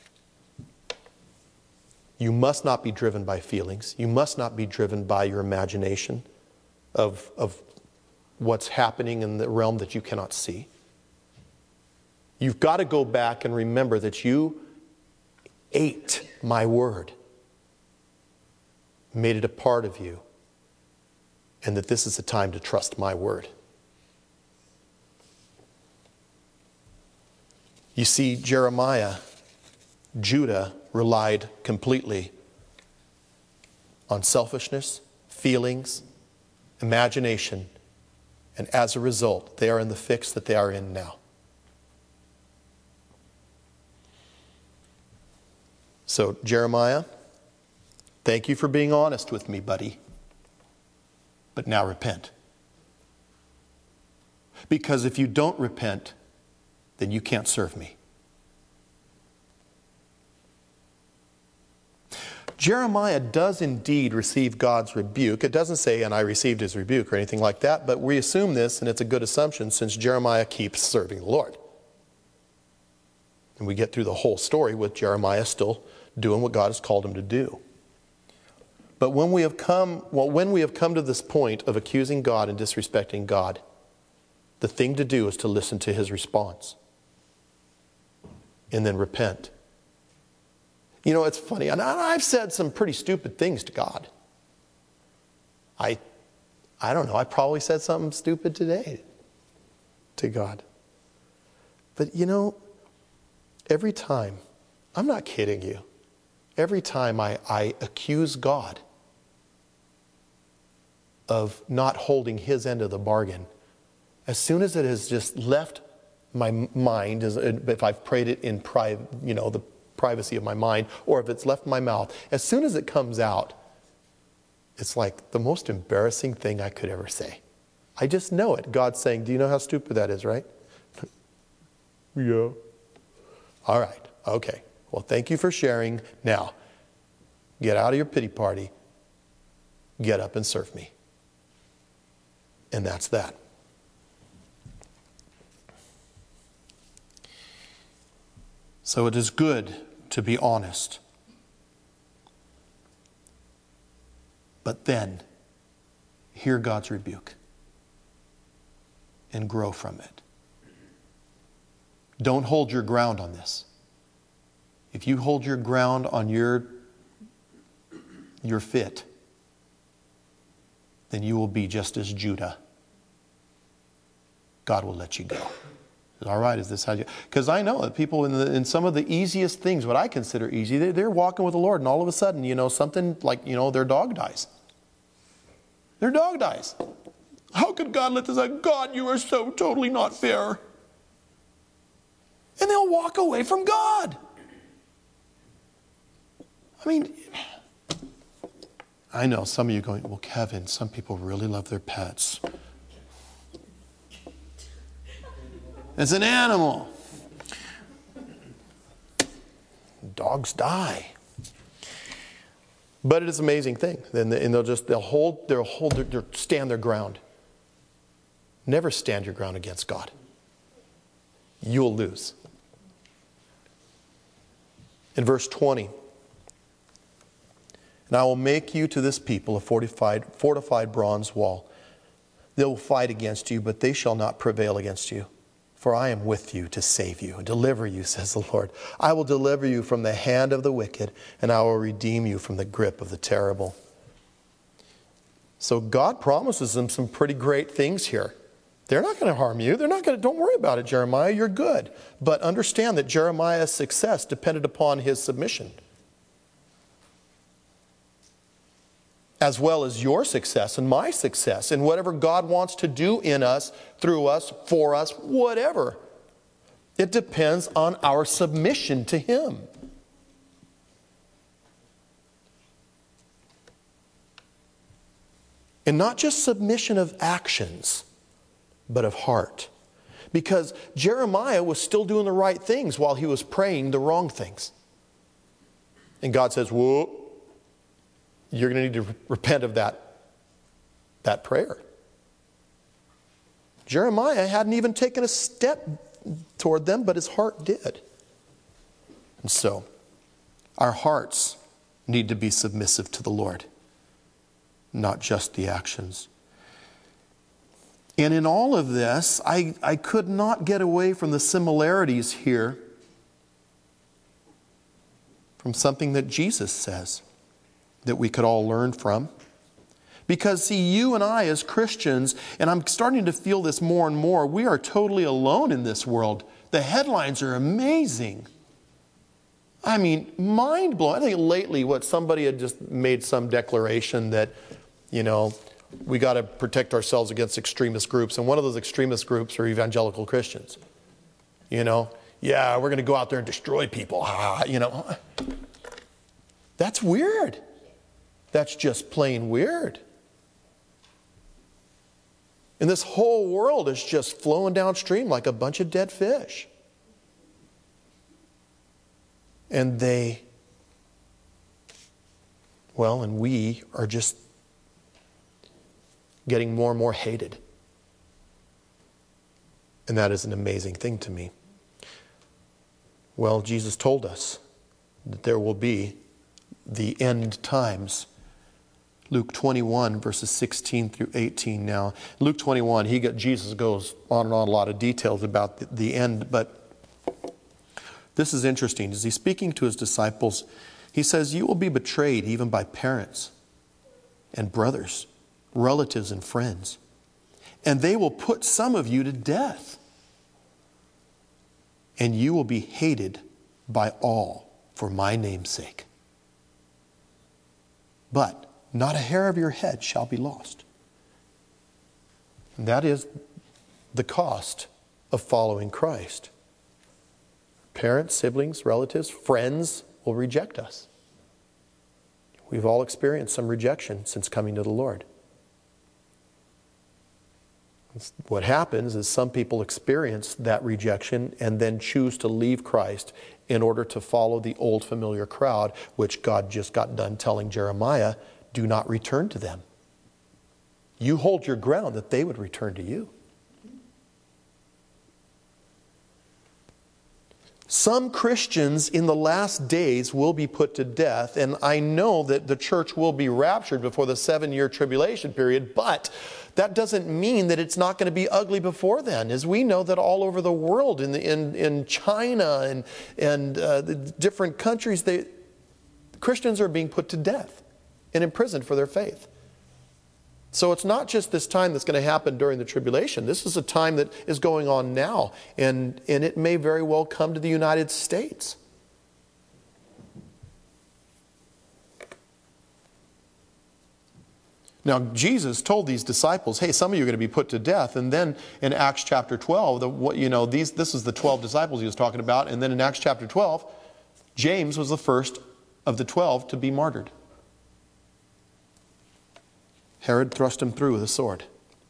You must not be driven by feelings. You must not be driven by your imagination of, of what's happening in the realm that you cannot see. You've got to go back and remember that you ate my word, made it a part of you, and that this is the time to trust my word. You see, Jeremiah, Judah relied completely on selfishness, feelings, imagination, and as a result, they are in the fix that they are in now. So, Jeremiah, thank you for being honest with me, buddy. But now repent. Because if you don't repent, then you can't serve me. Jeremiah does indeed receive God's rebuke. It doesn't say, and I received his rebuke or anything like that, but we assume this, and it's a good assumption since Jeremiah keeps serving the Lord. And we get through the whole story with Jeremiah still doing what God has called him to do. But when we have come, well, when we have come to this point of accusing God and disrespecting God, the thing to do is to listen to his response. And then repent. You know, it's funny. And I've said some pretty stupid things to God. I, I don't know. I probably said something stupid today to God. But you know, every time, I'm not kidding you, every time I, I accuse God of not holding his end of the bargain, as soon as it has just left my mind, if I've prayed it in private, you know, the privacy of my mind, or if it's left my mouth, as soon as it comes out, it's like the most embarrassing thing I could ever say. I just know it. God's saying, do you know how stupid that is, right? Yeah. All right. Okay. Well, thank you for sharing. Now, get out of your pity party. Get up and serve me. And that's that. So it is good to be honest. But then, hear God's rebuke and grow from it. Don't hold your ground on this. If you hold your ground on your, your fit, then you will be just as Judah. God will let you go. All right, is this how you... Because I know that people in, the, in some of the easiest things, what I consider easy, they, they're walking with the Lord, and all of a sudden, you know, something like, you know, their dog dies. Their dog dies. How could God let this happen? God, you are so totally not fair. And they'll walk away from God. I mean, I know some of you going, well, Kevin, some people really love their pets. It's an animal. Dogs die. But it is an amazing thing. And they'll just, they'll hold, they'll hold, their, they'll stand their ground. Never stand your ground against God. You'll lose. In verse twenty, and I will make you to this people a fortified, fortified bronze wall. They will fight against you, but they shall not prevail against you. For I am with you to save you and deliver you, says the Lord. I will deliver you from the hand of the wicked, and I will redeem you from the grip of the terrible. So God promises them some pretty great things here. They're not going to harm you. They're not going to, don't worry about it, Jeremiah. You're good. But understand that Jeremiah's success depended upon his submission, as well as your success and my success, and whatever God wants to do in us, through us, for us, whatever. It depends on our submission to Him. And not just submission of actions, but of heart. Because Jeremiah was still doing the right things while he was praying the wrong things. And God says, whoa, you're going to need to repent of that, that prayer. Jeremiah hadn't even taken a step toward them, but his heart did. And so, our hearts need to be submissive to the Lord, not just the actions. And in all of this, I, I could not get away from the similarities here from something that Jesus says that we could all learn from. Because, see, you and I as Christians, and I'm starting to feel this more and more, we are totally alone in this world. The headlines are amazing. I mean, mind-blowing. I think lately what somebody had just made some declaration that, you know, we got to protect ourselves against extremist groups. And one of those extremist groups are evangelical Christians. You know, yeah, we're going to go out there and destroy people. Ah, you know, that's weird. That's just plain weird. And this whole world is just flowing downstream like a bunch of dead fish. And they, well, and we are just getting more and more hated. And that is an amazing thing to me. Well, Jesus told us that there will be the end times. Luke twenty-one, verses sixteen through eighteen now. Luke twenty-one, he got, Jesus goes on and on a lot of details about the, the end, but this is interesting. As he's speaking to his disciples, he says, you will be betrayed even by parents and brothers, relatives and friends, and they will put some of you to death. And you will be hated by all for my name's sake. But not a hair of your head shall be lost. And that is the cost of following Christ. Parents, siblings, relatives, friends will reject us. We've all experienced some rejection since coming to the Lord. What happens is some people experience that rejection and then choose to leave Christ in order to follow the old familiar crowd, which God just got done telling Jeremiah, do not return to them. You hold your ground that they would return to you. Some Christians in the last days will be put to death, and I know that the church will be raptured before the seven-year tribulation period, but that doesn't mean that it's not going to be ugly before then. As we know that all over the world, in the, in, in China and, and uh, the different countries, they, Christians are being put to death and imprisoned for their faith. So it's not just this time that's going to happen during the tribulation. This is a time that is going on now, and, and it may very well come to the United States. Now, Jesus told these disciples, hey, some of you are going to be put to death. And then in Acts chapter twelve, the, what, you know, these, this is the twelve disciples he was talking about. And then in Acts chapter twelve, James was the first of the twelve to be martyred. Herod thrust him through with a sword.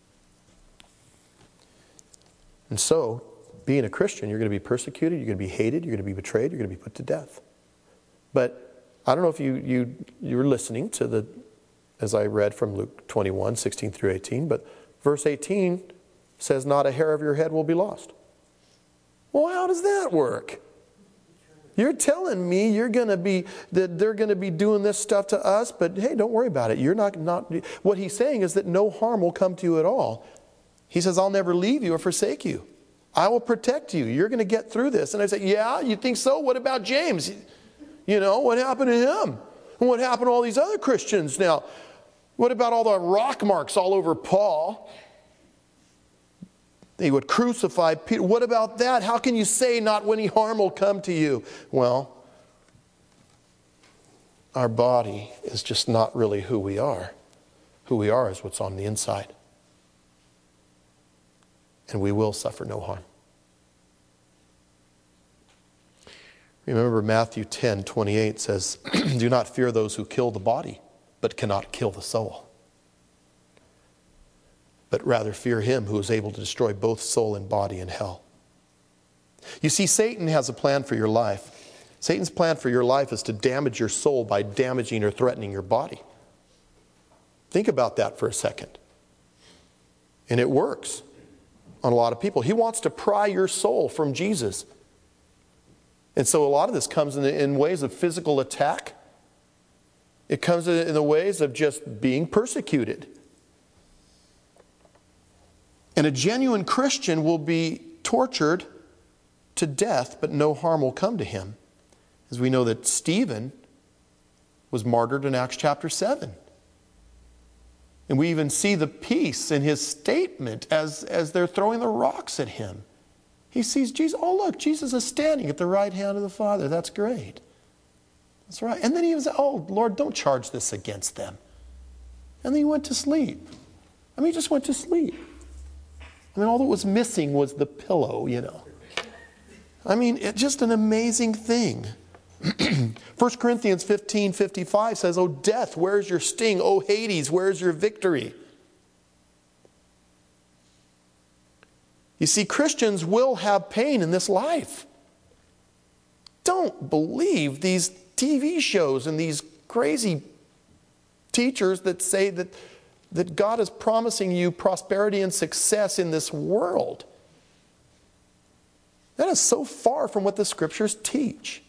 And so, being a Christian, you're going to be persecuted, you're going to be hated, you're going to be betrayed, you're going to be put to death. But I don't know if you, you, you were listening to the, as I read from Luke twenty-one, sixteen through eighteen, but verse eighteen says, not a hair of your head will be lost. Well, how does that work? You're telling me you're going to be, that they're going to be doing this stuff to us, but hey, don't worry about it. You're not, not, what he's saying is that no harm will come to you at all. He says, I'll never leave you or forsake you. I will protect you. You're going to get through this. And I say, yeah, you think so? What about James? You know, what happened to him? And what happened to all these other Christians now? What about all the rock marks all over Paul? They would crucify Peter. What about that? How can you say not any harm will come to you? Well, our body is just not really who we are. Who we are is what's on the inside. And we will suffer no harm. Remember Matthew ten twenty-eight says, do not fear those who kill the body, but cannot kill the soul. But rather fear him who is able to destroy both soul and body in hell. You see, Satan has a plan for your life. Satan's plan for your life is to damage your soul by damaging or threatening your body. Think about that for a second. And it works on a lot of people. He wants to pry your soul from Jesus. And so a lot of this comes in, in ways of physical attack. It comes in, in the ways of just being persecuted. And a genuine Christian will be tortured to death, but no harm will come to him. As we know that Stephen was martyred in Acts chapter seven. And we even see the peace in his statement as, as they're throwing the rocks at him. He sees Jesus. Oh, look, Jesus is standing at the right hand of the Father. That's great. That's right. And then he was, oh, Lord, don't charge this against them. And then he went to sleep. I mean, he just went to sleep. I mean, all that was missing was the pillow, you know. I mean, it's just an amazing thing. First Corinthians fifteen fifty-five says, "O death, where's your sting? O Hades, where's your victory?" You see, Christians will have pain in this life. Don't believe these T V shows and these crazy teachers that say that, that God is promising you prosperity and success in this world. That is so far from what the Scriptures teach.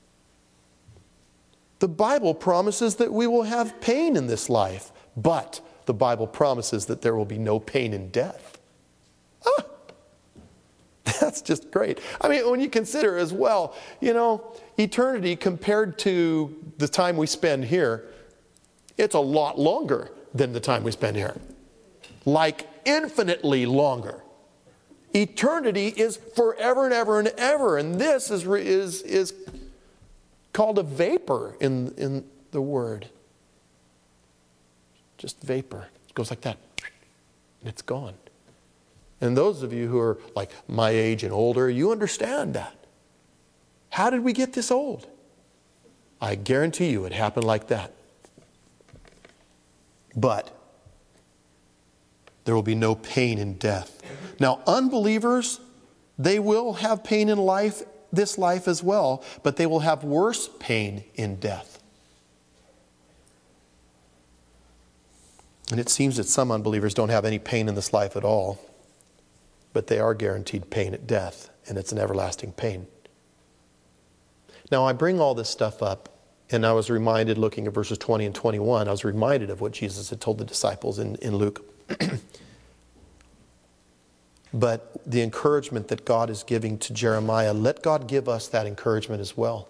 The Bible promises that we will have pain in this life, but the Bible promises that there will be no pain in death. Ah, that's just great. I mean, when you consider as well, you know, eternity compared to the time we spend here, it's a lot longer than the time we spend here. Like infinitely longer. Eternity is forever and ever and ever, and this is is is called a vapor in in the Word. Just vapor. It goes like that, and it's gone. And those of you who are like my age and older, you understand that. How did we get this old? I guarantee you it happened like that. But there will be no pain in death. Now, unbelievers, they will have pain in life, this life as well, but they will have worse pain in death. And it seems that some unbelievers don't have any pain in this life at all, but they are guaranteed pain at death, and it's an everlasting pain. Now, I bring all this stuff up, and I was reminded, looking at verses twenty and twenty-one, I was reminded of what Jesus had told the disciples in, in Luke. But the encouragement that God is giving to Jeremiah, let God give us that encouragement as well.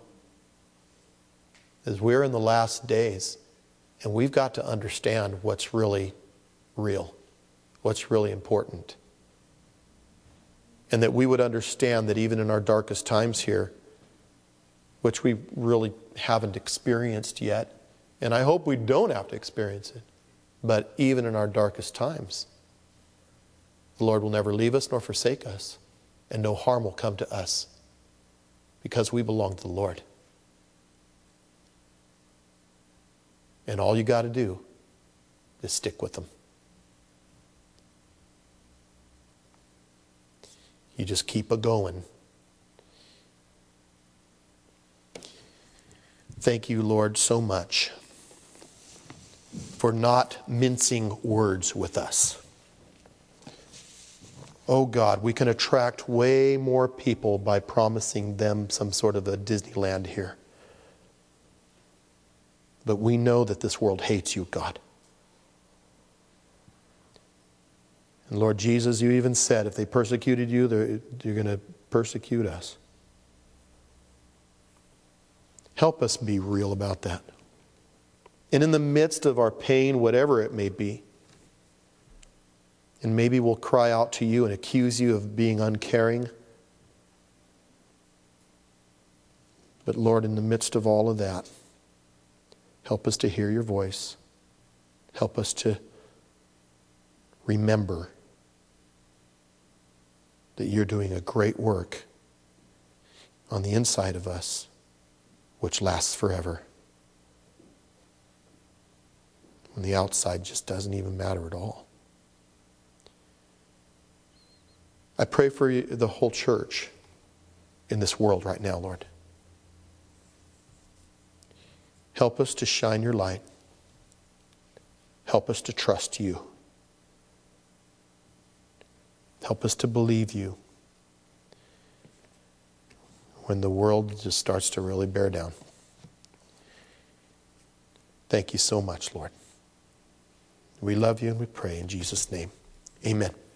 As we're in the last days, and we've got to understand what's really real, what's really important. And that we would understand that even in our darkest times here, which we really haven't experienced yet, and I hope we don't have to experience it, but even in our darkest times, the Lord will never leave us nor forsake us, and no harm will come to us because we belong to the Lord. And all you got to do is stick with Him. You just keep a going. Thank you, Lord, so much for not mincing words with us. Oh God, we can attract way more people by promising them some sort of a Disneyland here. But we know that this world hates you, God. And Lord Jesus, you even said if they persecuted you, they're, you're going to persecute us. Help us be real about that. And in the midst of our pain, whatever it may be, and maybe we'll cry out to you and accuse you of being uncaring. But Lord, in the midst of all of that, help us to hear your voice. Help us to remember that you're doing a great work on the inside of us, which lasts forever. When the outside just doesn't even matter at all. I pray for the whole church in this world right now, Lord. Help us to shine your light. Help us to trust you. Help us to believe you when the world just starts to really bear down. Thank you so much, Lord. We love you and we pray in Jesus' name. Amen.